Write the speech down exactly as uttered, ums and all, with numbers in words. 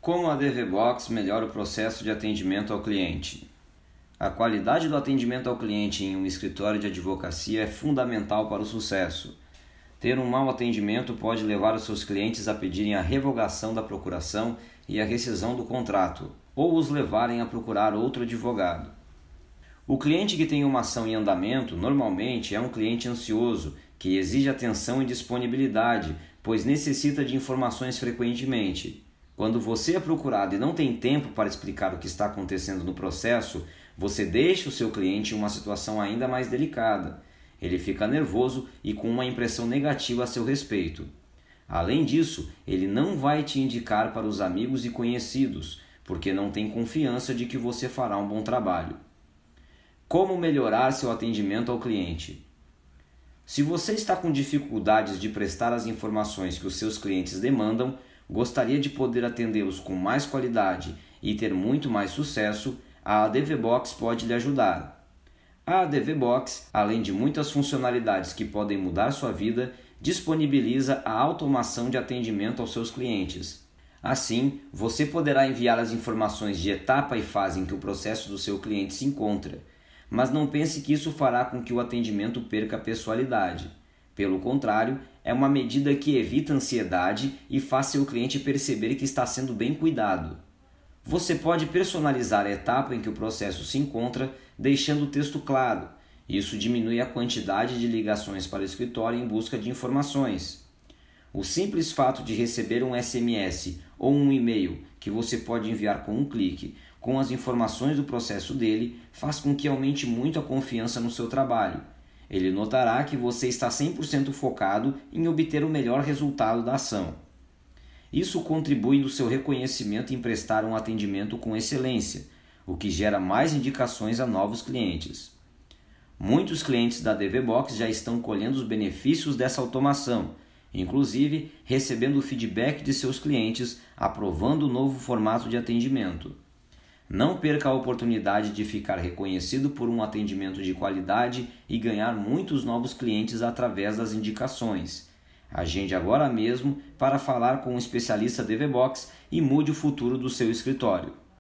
Como a DVBox melhora o processo de atendimento ao cliente? A qualidade do atendimento ao cliente em um escritório de advocacia é fundamental para o sucesso. Ter um mau atendimento pode levar os seus clientes a pedirem a revogação da procuração e a rescisão do contrato, ou os levarem a procurar outro advogado. O cliente que tem uma ação em andamento normalmente é um cliente ansioso, que exige atenção e disponibilidade, pois necessita de informações frequentemente. Quando você é procurado e não tem tempo para explicar o que está acontecendo no processo, você deixa o seu cliente em uma situação ainda mais delicada. Ele fica nervoso e com uma impressão negativa a seu respeito. Além disso, ele não vai te indicar para os amigos e conhecidos, porque não tem confiança de que você fará um bom trabalho. Como melhorar seu atendimento ao cliente? Se você está com dificuldades de prestar as informações que os seus clientes demandam, gostaria de poder atendê-los com mais qualidade e ter muito mais sucesso, a DVBox pode lhe ajudar. A DVBox, além de muitas funcionalidades que podem mudar sua vida, disponibiliza a automação de atendimento aos seus clientes. Assim, você poderá enviar as informações de etapa e fase em que o processo do seu cliente se encontra, mas não pense que isso fará com que o atendimento perca a pessoalidade. Pelo contrário, é uma medida que evita ansiedade e faz seu cliente perceber que está sendo bem cuidado. Você pode personalizar a etapa em que o processo se encontra, deixando o texto claro. Isso diminui a quantidade de ligações para o escritório em busca de informações. O simples fato de receber um S M S ou um e-mail que você pode enviar com um clique, com as informações do processo dele, faz com que aumente muito a confiança no seu trabalho. Ele notará que você está cem por cento focado em obter o melhor resultado da ação. Isso contribui no seu reconhecimento em prestar um atendimento com excelência, o que gera mais indicações a novos clientes. Muitos clientes da DVBox já estão colhendo os benefícios dessa automação, inclusive recebendo o feedback de seus clientes, aprovando o novo formato de atendimento. Não perca a oportunidade de ficar reconhecido por um atendimento de qualidade e ganhar muitos novos clientes através das indicações. Agende agora mesmo para falar com um especialista DVBox e mude o futuro do seu escritório.